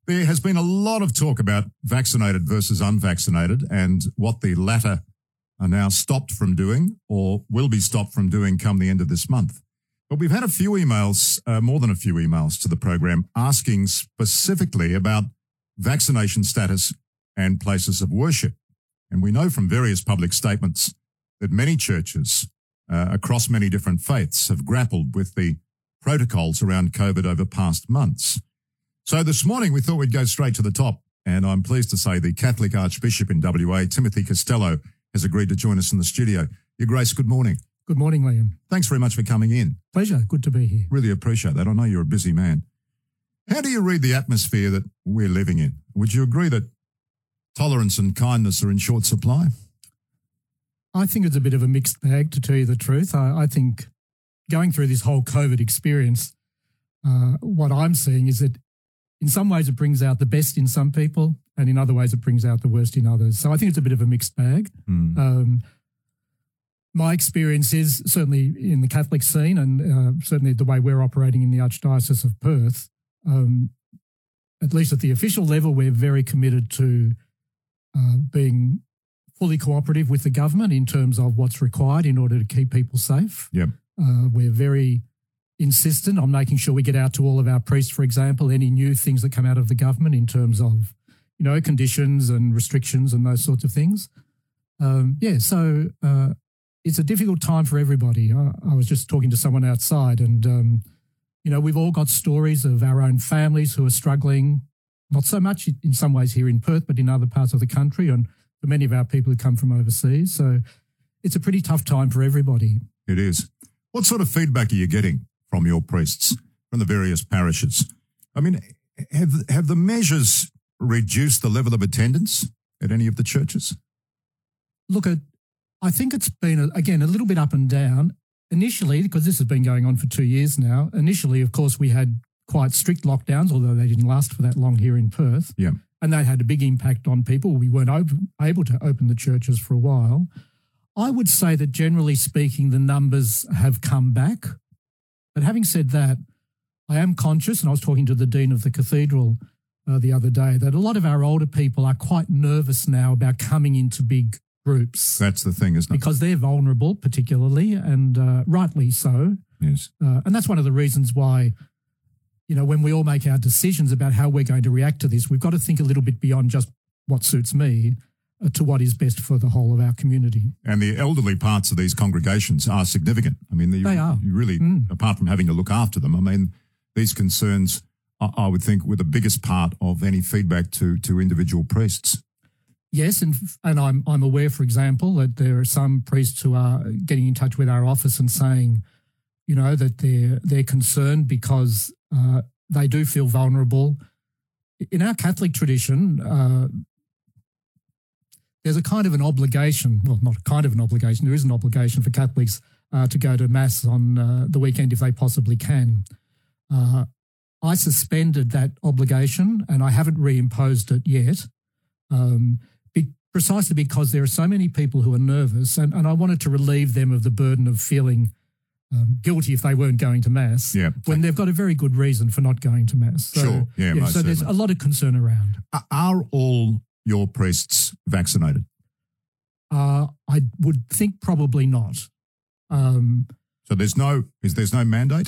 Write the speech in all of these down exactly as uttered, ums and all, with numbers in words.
There has been a lot of talk about vaccinated versus unvaccinated and what the latter are now stopped from doing or will be stopped from doing come the end of this month. But we've had a few emails, uh, more than a few emails to the program asking specifically about vaccination status and places of worship. And we know from various public statements that many churches uh, across many different faiths have grappled with the protocols around COVID over past months. So this morning we thought we'd go straight to the top, and I'm pleased to say the Catholic Archbishop in W A, Timothy Costello, has agreed to join us in the studio. Your Grace, good morning. Good morning, Liam. Thanks very much for coming in. Pleasure. Good to be here. Really appreciate that. I know you're a busy man. How do you read the atmosphere that we're living in? Would you agree that tolerance and kindness are in short supply? I think it's a bit of a mixed bag, to tell you the truth. I, I think going through this whole COVID experience, uh, what I'm seeing is that in some ways it brings out the best in some people and in other ways it brings out the worst in others. So I think it's a bit of a mixed bag. Mm. Um, my experience is certainly in the Catholic scene and uh, certainly the way we're operating in the Archdiocese of Perth, um, at least at the official level, we're very committed to uh, being fully cooperative with the government in terms of what's required in order to keep people safe. Yep. Uh, we're very insistent on making sure we get out to all of our priests, for example, any new things that come out of the government in terms of, you know, conditions and restrictions and those sorts of things. Um, yeah, so uh, it's a difficult time for everybody. I, I was just talking to someone outside and, um, you know, we've all got stories of our own families who are struggling, not so much in some ways here in Perth, but in other parts of the country and for many of our people who come from overseas. So it's a pretty tough time for everybody. It is. What sort of feedback are you getting from your priests, from the various parishes? I mean, have have the measures reduced the level of attendance at any of the churches? Look, at, I think it's been, again, a little bit up and down. Initially, because this has been going on for two years now, initially, of course, we had quite strict lockdowns, although they didn't last for that long here in Perth. Yeah. And that had a big impact on people. We weren't open, able to open the churches for a while. I would say that generally speaking, the numbers have come back. But having said that, I am conscious, and I was talking to the Dean of the Cathedral uh, the other day, that a lot of our older people are quite nervous now about coming into big groups. That's the thing, isn't it? Because they're vulnerable, particularly, and uh, rightly so. Yes. Uh, and that's one of the reasons why, you know, when we all make our decisions about how we're going to react to this, we've got to think a little bit beyond just what suits me uh, to what is best for the whole of our community. And the elderly parts of these congregations are significant. I mean, the, they are. You really, mm. apart from having to look after them, I mean, these concerns, I, I would think, were the biggest part of any feedback to, to individual priests. Yes, and and I'm I'm aware, for example, that there are some priests who are getting in touch with our office and saying, you know, that they're they're concerned because uh, they do feel vulnerable. In our Catholic tradition, uh, there's a kind of an obligation, well, not a kind of an obligation, there is an obligation for Catholics uh, to go to Mass on uh, the weekend if they possibly can. Uh, I suspended that obligation and I haven't reimposed it yet. Um, Precisely because there are so many people who are nervous and, and I wanted to relieve them of the burden of feeling um, guilty if they weren't going to Mass yeah. when they've got a very good reason for not going to Mass. So, sure, yeah, yeah So there's a lot of concern around. Are all your priests vaccinated? Uh, I would think probably not. Um, so there's no is there's no mandate?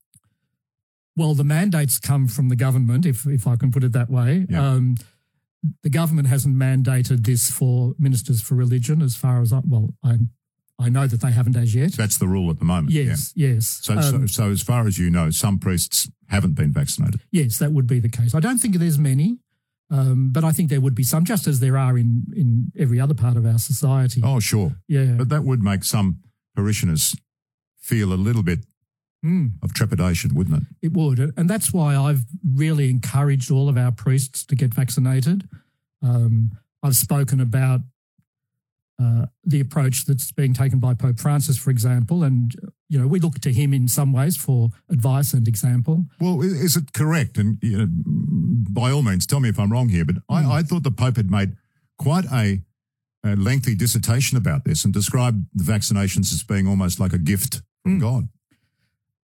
Well, the mandates come from the government, if if I can put it that way. Yeah. Um, The government hasn't mandated this for ministers for religion as far as I, well, I I know that they haven't as yet. That's the rule at the moment. Yes, yeah. yes. So, um, so, so as far as you know, some priests haven't been vaccinated. Yes, that would be the case. I don't think there's many, um, but I think there would be some, just as there are in, in every other part of our society. Oh, sure. Yeah. But that would make some parishioners feel a little bit mm. of trepidation, wouldn't it? It would. And that's why I've really encouraged all of our priests to get vaccinated. Um, I've spoken about uh, the approach that's being taken by Pope Francis, for example, and, you know, we look to him in some ways for advice and example. Well, is it correct? And, you know, by all means, tell me if I'm wrong here, but mm. I, I thought the Pope had made quite a, a lengthy dissertation about this and described the vaccinations as being almost like a gift from mm. God.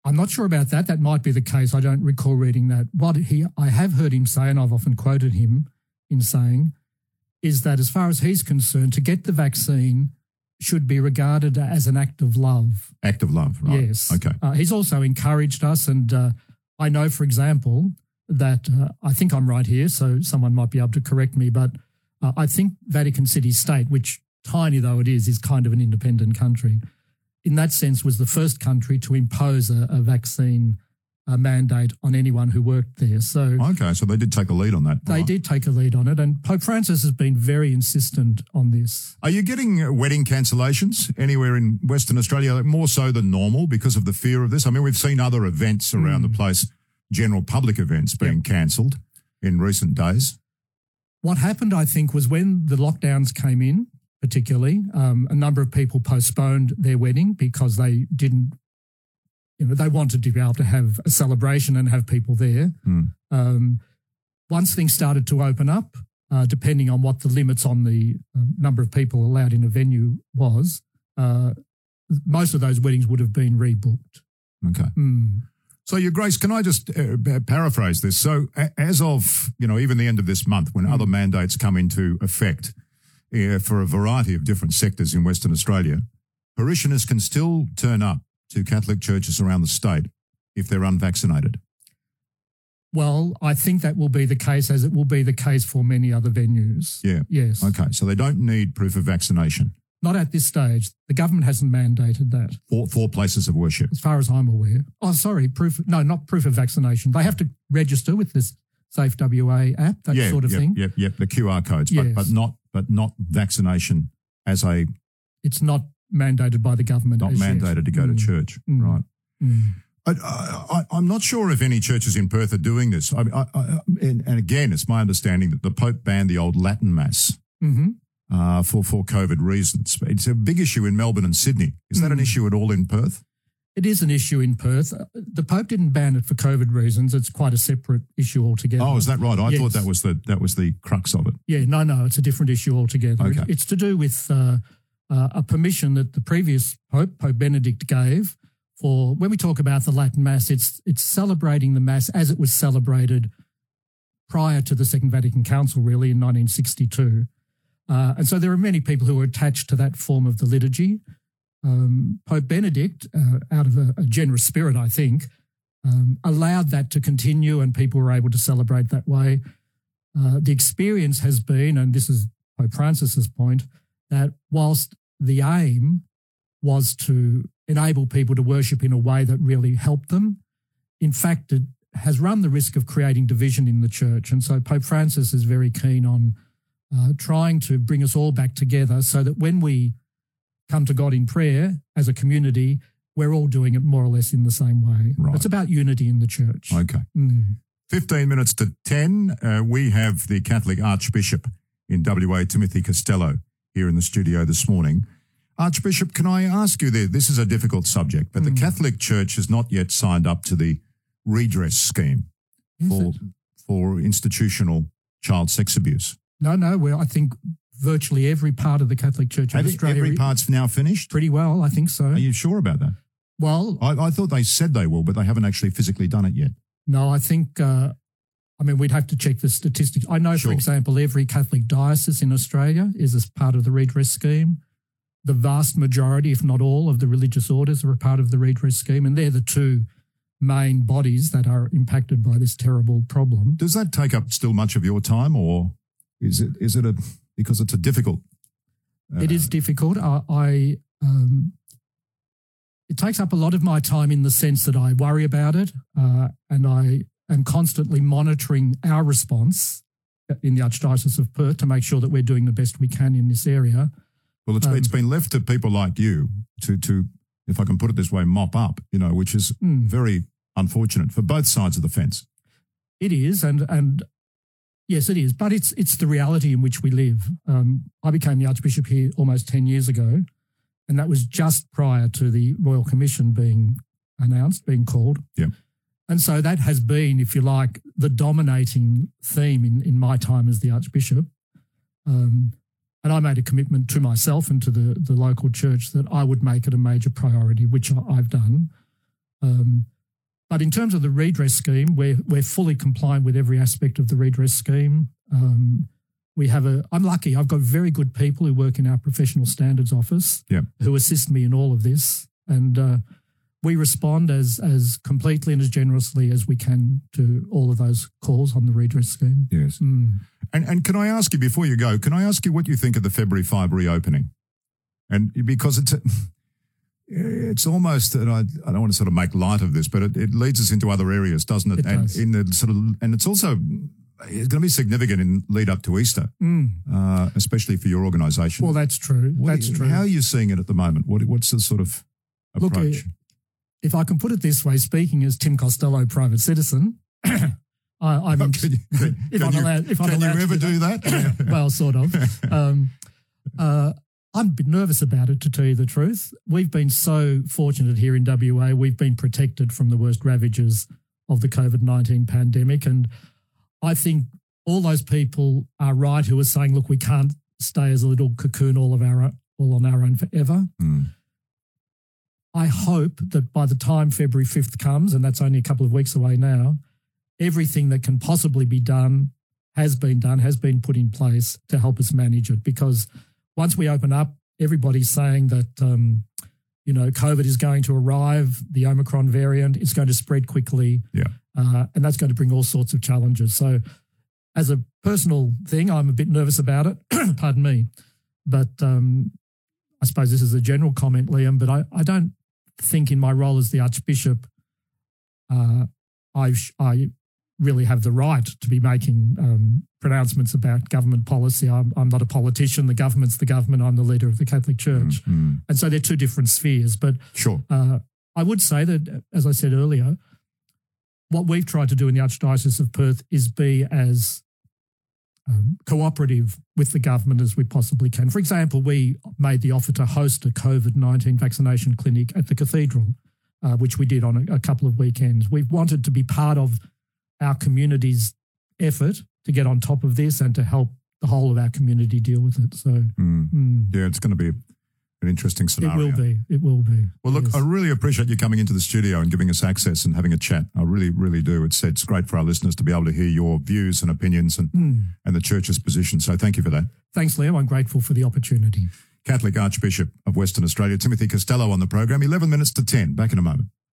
I'm not sure about that. That might be the case. I don't recall reading that. What he, I have heard him say, and I've often quoted him in saying, is that as far as he's concerned, to get the vaccine should be regarded as an act of love. Act of love, right? Yes. Okay. Uh, he's also encouraged us, and uh, I know, for example, that uh, I think I'm right here, so someone might be able to correct me, but uh, I think Vatican City State, which tiny though it is, is kind of an independent country, in that sense was the first country to impose a, a vaccine uh, mandate on anyone who worked there. So Okay, so they did take a lead on that. they right. did take a lead on it, and Pope Francis has been very insistent on this. Are you getting uh, wedding cancellations anywhere in Western Australia, more so than normal because of the fear of this? I mean, we've seen other events around Mm. the place, general public events being cancelled in recent days. What happened, I think, was when the lockdowns came in, particularly, um, a number of people postponed their wedding because they didn't, you know, they wanted to be able to have a celebration and have people there. Mm. Um, once things started to open up, uh, depending on what the limits on the um, number of people allowed in a venue was, uh, most of those weddings would have been rebooked. Okay. Mm. So, Your Grace, can I just uh, paraphrase this? So, a- as of, you know, even the end of this month, when Mm. other mandates come into effect uh, for a variety of different sectors in Western Australia, parishioners can still turn up to Catholic churches around the state if they're unvaccinated. Well, I think that will be the case, as it will be the case for many other venues. Yeah. Yes. Okay. So they don't need proof of vaccination Not at this stage. The government hasn't mandated that, for, for places of worship. as far as I'm aware. Oh, sorry, proof. No, not proof of vaccination. They have to register with this Safe W A app, that yeah, sort of yep, thing. Yep, yep, the Q R codes, but, Yes. but not but not vaccination as a It's not mandated by the government. not as yet. mandated to go Mm. to church, Mm. right? Mm. I, I, I'm not sure if any churches in Perth are doing this. I, I, I, and, and again, it's my understanding that the Pope banned the old Latin Mass Mm-hmm. uh, for, for COVID reasons. It's a big issue in Melbourne and Sydney. Is that an Mm. issue at all in Perth? It is an issue in Perth. Uh, The Pope didn't ban it for COVID reasons. It's quite a separate issue altogether. Oh, is that right? I Yes. thought that was the that was the crux of it. Yeah, no, no, it's a different issue altogether. It- Okay. It's to do with uh, uh, a permission that the previous Pope, Pope Benedict, gave for, when we talk about the Latin Mass, it's it's celebrating the Mass as it was celebrated prior to the Second Vatican Council, really, in nineteen sixty-two. Uh, and so there are many people who are attached to that form of the liturgy. Um, Pope Benedict, uh, out of a, a generous spirit, I think, um, allowed that to continue and people were able to celebrate that way. Uh, the experience has been, and this is Pope Francis's point, that whilst the aim was to enable people to worship in a way that really helped them, in fact, it has run the risk of creating division in the church. And so Pope Francis is very keen on uh, trying to bring us all back together so that when we come to God in prayer as a community, we're all doing it more or less in the same way. Right. It's about unity in the church. Okay. Mm. fifteen minutes to ten, uh, we have the Catholic Archbishop in W A, Timothy Costello, here in the studio this morning. Archbishop, can I ask you there, this is a difficult subject, but Mm. the Catholic Church has not yet signed up to the redress scheme Is for, it? for institutional child sex abuse. No, no, well, I think virtually every part of the Catholic Church in Have Australia every part's now finished? pretty well, I think so. Are you sure about that? Well, I, I thought they said they will, but they haven't actually physically done it yet. no, I think, uh, I mean, we'd have to check the statistics. I know, Sure. for example, every Catholic diocese in Australia is as part of the redress scheme. The vast majority, if not all, of the religious orders are a part of the redress scheme, and they're the two main bodies that are impacted by this terrible problem. Does that take up still much of your time, or is it is it a because it's a difficult? Uh, It is difficult. I, I um, it takes up a lot of my time in the sense that I worry about it, uh, and I am constantly monitoring our response in the Archdiocese of Perth to make sure that we're doing the best we can in this area. Well, it's, Um, it's been left to people like you to, to, if I can put it this way, mop up, you know, which is Mm. very unfortunate for both sides of the fence. It is, and and yes, it is, but it's it's the reality in which we live. Um, I became the Archbishop here almost ten years ago, and that was just prior to the Royal Commission being announced, being called. Yeah. And so that has been, if you like, the dominating theme in, in my time as the Archbishop. Um, and I made a commitment to myself and to the, the local church that I would make it a major priority, which I, I've done. Um, But in terms of the redress scheme, we're, we're fully compliant with every aspect of the redress scheme. Um, we have a, I'm lucky, I've got very good people who work in our professional standards office yeah. who assist me in all of this. And uh, we respond as as completely and as generously as we can to all of those calls on the redress scheme. Yes. Mm. And and can I ask you, before you go, can I ask you what you think of the February five reopening? And because it's... A, It's almost that I, I don't want to sort of make light of this, but it, it leads us into other areas, doesn't it? It and does. in the sort of, and it's also it's going to be significant in lead up to Easter, Mm. uh, especially for your organisation. Well, that's true. What that's are you, true. How are you seeing it at the moment? What, what's the sort of approach? Look, if I can put it this way, speaking as Tim Costello, private citizen, I, I'm Oh, can you, can, if can I'm you, allowed, if I'm can you allowed ever to do that? well, sort of. Um, uh, I'm a bit nervous about it, to tell you the truth. We've been so fortunate here in W A. We've been protected from the worst ravages of the COVID nineteen pandemic. And I think all those people are right who are saying, look, we can't stay as a little cocoon all of our all on our own forever. Mm. I hope that by the time February fifth comes, and that's only a couple of weeks away now, everything that can possibly be done has been done, has been put in place to help us manage it. Because once we open up, everybody's saying that, um, you know, COVID is going to arrive, the Omicron variant, it's going to spread quickly, Yeah. uh, and that's going to bring all sorts of challenges. So as a personal thing, I'm a bit nervous about it, pardon me. But um, I suppose this is a general comment, Liam, but I, I don't think in my role as the Archbishop, uh, I, I really have the right to be making um, pronouncements about government policy. I'm, I'm not a politician. The government's the government. I'm the leader of the Catholic Church. Mm-hmm. And so they're two different spheres. But Sure. uh, I would say that, as I said earlier, what we've tried to do in the Archdiocese of Perth is be as um, cooperative with the government as we possibly can. For example, we made the offer to host a COVID nineteen vaccination clinic at the cathedral, uh, which we did on a, a couple of weekends. We've wanted to be part of our community's effort to get on top of this and to help the whole of our community deal with it. So, Mm. mm, Yeah, it's going to be an interesting it scenario. will be. It will be. Well, look, Yes. I really appreciate you coming into the studio and giving us access and having a chat. I really, really do. It's it's great for our listeners to be able to hear your views and opinions and, Mm. and the Church's position. So thank you for that. Thanks, Liam. I'm grateful for the opportunity. Catholic Archbishop of Western Australia, Timothy Costello on the program. eleven minutes to ten. Back in a moment.